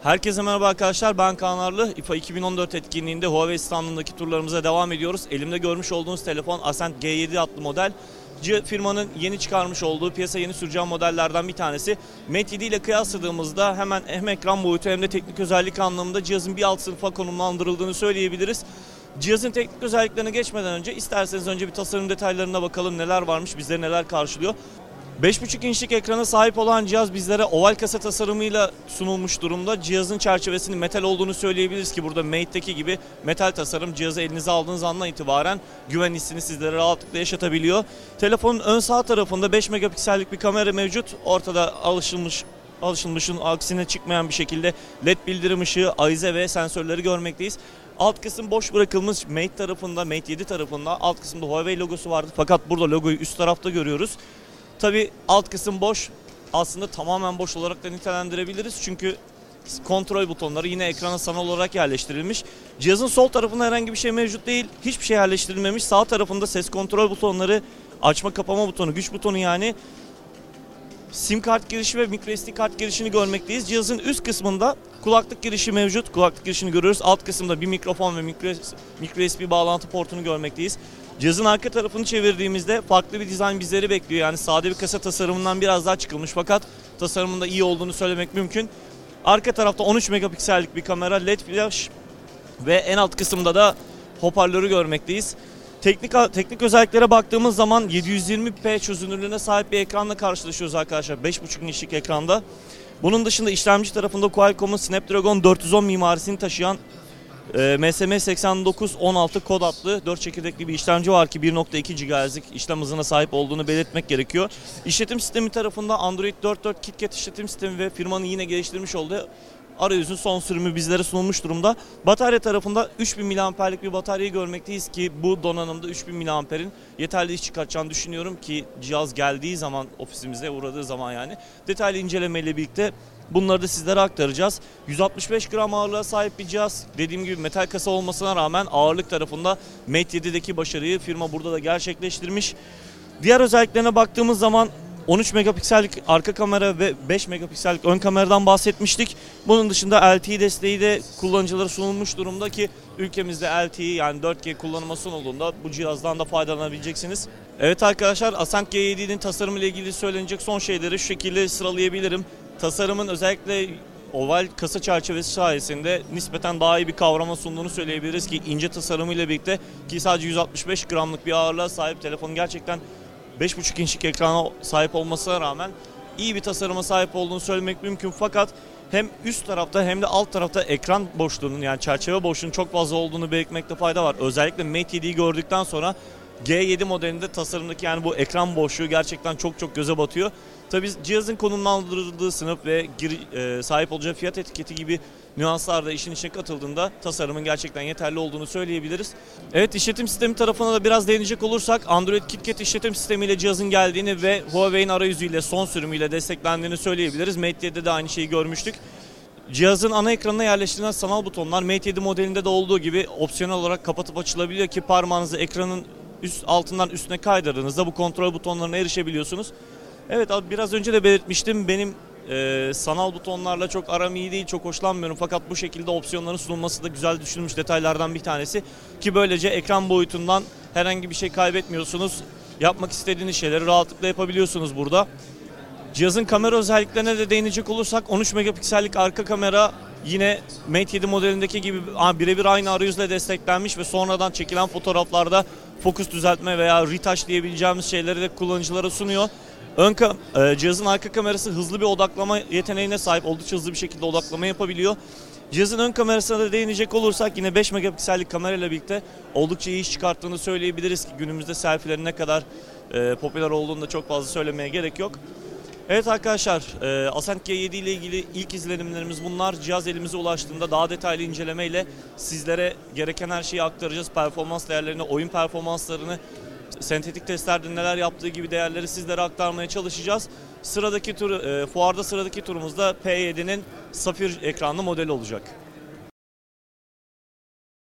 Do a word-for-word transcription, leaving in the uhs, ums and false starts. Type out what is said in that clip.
Herkese merhaba arkadaşlar, ben Kaan Arlı. İFA iki bin on dört etkinliğinde Huawei standındaki turlarımıza devam ediyoruz. Elimde görmüş olduğunuz telefon Ascend G yedi adlı model. Firmanın yeni çıkarmış olduğu, piyasaya yeni süreceği modellerden bir tanesi. Mate yedi ile kıyasladığımızda hemen hem ekran boyutu hem de teknik özellik anlamında cihazın bir alt sınıfa konumlandırıldığını söyleyebiliriz. Cihazın teknik özelliklerine geçmeden önce isterseniz önce bir tasarım detaylarına bakalım, neler varmış, bizleri neler karşılıyor. beş buçuk inçlik ekrana sahip olan cihaz bizlere oval kasa tasarımıyla sunulmuş durumda. Cihazın çerçevesinin metal olduğunu söyleyebiliriz ki burada Mate'deki gibi metal tasarım cihazı elinize aldığınız andan itibaren güven hissini sizlere rahatlıkla yaşatabiliyor. Telefonun ön sağ tarafında beş megapiksellik bir kamera mevcut. Ortada alışılmış alışılmışın aksine çıkmayan bir şekilde led bildirim ışığı, avize ve sensörleri görmekteyiz. Alt kısım boş bırakılmış Mate tarafında, Mate yedi tarafında. Alt kısımda Huawei logosu vardı fakat burada logoyu üst tarafta görüyoruz. Tabi alt kısım boş, aslında tamamen boş olarak da nitelendirebiliriz çünkü kontrol butonları yine ekrana sanal olarak yerleştirilmiş. Cihazın sol tarafında herhangi bir şey mevcut değil, hiçbir şey yerleştirilmemiş. Sağ tarafında ses kontrol butonları, açma kapama butonu, güç butonu yani sim kart girişi ve microSD kart girişini görmekteyiz. Cihazın üst kısmında kulaklık girişi mevcut, kulaklık girişini görüyoruz. Alt kısımda bir mikrofon ve microSD bağlantı portunu görmekteyiz. Cihazın arka tarafını çevirdiğimizde farklı bir dizayn bizleri bekliyor. Yani sade bir kasa tasarımından biraz daha çıkılmış fakat tasarımında iyi olduğunu söylemek mümkün. Arka tarafta on üç megapiksellik bir kamera, led flash ve en alt kısımda da hoparlörü görmekteyiz. Teknik, teknik özelliklere baktığımız zaman yedi yüz yirmi p çözünürlüğüne sahip bir ekranla karşılaşıyoruz arkadaşlar. beş buçuk inçlik ekranda. Bunun dışında işlemci tarafında Qualcomm'un Snapdragon dört yüz on mimarisini taşıyan E, M S M seksen dokuz on altı kod adlı dört çekirdekli bir işlemci var ki bir nokta iki gigahertz'lik işlem hızına sahip olduğunu belirtmek gerekiyor. İşletim sistemi tarafında Android dört nokta dört KitKat işletim sistemi ve firmanın yine geliştirmiş olduğu arayüzün son sürümü bizlere sunulmuş durumda. Batarya tarafında üç bin miliamperlik bir bataryayı görmekteyiz ki bu donanımda üç bin miliamperin yeterli iş çıkartacağını düşünüyorum ki cihaz geldiği zaman, ofisimize uğradığı zaman yani detaylı incelemeyle birlikte bunları da sizlere aktaracağız. yüz altmış beş gram ağırlığa sahip bir cihaz. Dediğim gibi metal kasa olmasına rağmen ağırlık tarafında Mate yedideki başarıyı firma burada da gerçekleştirmiş. Diğer özelliklerine baktığımız zaman on üç megapiksellik arka kamera ve beş megapiksellik ön kameradan bahsetmiştik. Bunun dışında L T E desteği de kullanıcılara sunulmuş durumda ki ülkemizde L T E yani dört G kullanıma sunulduğunda bu cihazdan da faydalanabileceksiniz. Evet arkadaşlar, Ascend G yedi'nin tasarımı ile ilgili söylenecek son şeyleri şu şekilde sıralayabilirim. Tasarımın özellikle oval kasa çerçevesi sayesinde nispeten daha iyi bir kavrama sunduğunu söyleyebiliriz ki ince tasarımıyla birlikte ki sadece yüz altmış beş gramlık bir ağırlığa sahip telefonun gerçekten beş buçuk inçlik ekrana sahip olmasına rağmen iyi bir tasarıma sahip olduğunu söylemek mümkün fakat hem üst tarafta hem de alt tarafta ekran boşluğunun yani çerçeve boşluğunun çok fazla olduğunu belirtmekte fayda var. Özellikle Mate yedi'yi gördükten sonra G yedi modelinde tasarımdaki yani bu ekran boşluğu gerçekten çok çok göze batıyor. Tabii cihazın konumlandırıldığı sınıf ve gir, e, sahip olacağı fiyat etiketi gibi nüanslar da işin içine katıldığında tasarımın gerçekten yeterli olduğunu söyleyebiliriz. Evet, işletim sistemi tarafına da biraz değinecek olursak Android KitKat işletim sistemiyle cihazın geldiğini ve Huawei'in arayüzüyle son sürümüyle desteklendiğini söyleyebiliriz. Mate yedi'de de aynı şeyi görmüştük. Cihazın ana ekranına yerleştirilen sanal butonlar Mate yedi modelinde de olduğu gibi opsiyonel olarak kapatıp açılabiliyor ki parmağınızı ekranın üst altından üstüne kaydırdığınızda bu kontrol butonlarına erişebiliyorsunuz. Evet, biraz önce de belirtmiştim, benim e, sanal butonlarla çok aram iyi değil, çok hoşlanmıyorum fakat bu şekilde opsiyonların sunulması da güzel düşünülmüş detaylardan bir tanesi ki böylece ekran boyutundan herhangi bir şey kaybetmiyorsunuz. Yapmak istediğiniz şeyleri rahatlıkla yapabiliyorsunuz burada. Cihazın kamera özelliklerine de değinecek olursak on üç megapiksellik arka kamera yine Mate yedi modelindeki gibi birebir aynı arayüzle desteklenmiş ve sonradan çekilen fotoğraflarda fokus düzeltme veya retouch diyebileceğimiz şeyleri de kullanıcılara sunuyor. Ön e, cihazın arka kamerası hızlı bir odaklama yeteneğine sahip, oldukça hızlı bir şekilde odaklama yapabiliyor. Cihazın ön kamerasına da değinecek olursak yine beş megapiksellik kamerayla birlikte oldukça iyi iş çıkarttığını söyleyebiliriz ki günümüzde selfielerin ne kadar e, popüler olduğunu da çok fazla söylemeye gerek yok. Evet arkadaşlar, e, Ascend G yedi ile ilgili ilk izlenimlerimiz bunlar. Cihaz elimize ulaştığında daha detaylı incelemeyle sizlere gereken her şeyi aktaracağız. Performans değerlerini, oyun performanslarını, sentetik testlerde neler yaptığı gibi değerleri sizlere aktarmaya çalışacağız. Sıradaki tur, e, fuarda sıradaki turumuzda P yedi'nin Safir ekranlı modeli olacak.